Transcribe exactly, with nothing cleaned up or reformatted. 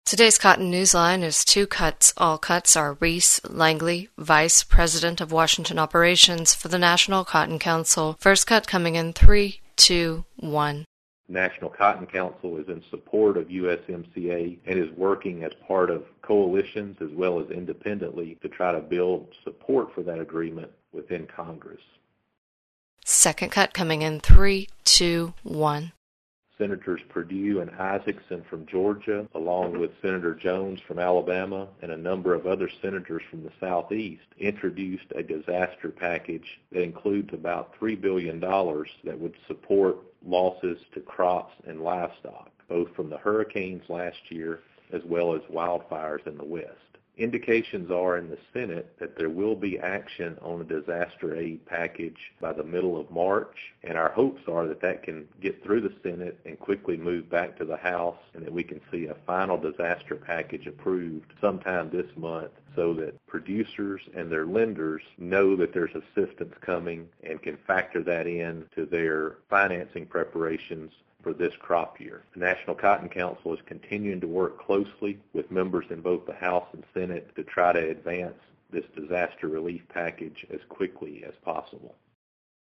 Today's Cotton Newsline is two cuts. All cuts are Reese Langley, Vice President of Washington Operations for the National Cotton Council. First cut coming in three, two, one. National Cotton Council is in support of U S M C A and is working as part of coalitions as well as independently to try to build support for that agreement within Congress. Second cut coming in three, two, one. Senators Perdue and Isaacson from Georgia, along with Senator Jones from Alabama and a number of other senators from the Southeast, introduced a disaster package that includes about three billion dollars that would support losses to crops and livestock, both from the hurricanes last year as well as wildfires in the West. Indications are in the Senate that there will be action on a disaster aid package by the middle of March, and our hopes are that that can get through the Senate and quickly move back to the House, and that we can see a final disaster package approved sometime this month so that producers and their lenders know that there's assistance coming and can factor that in to their financing preparations for this crop year. The National Cotton Council is continuing to work closely with members in both the House and Senate to try to advance this disaster relief package as quickly as possible.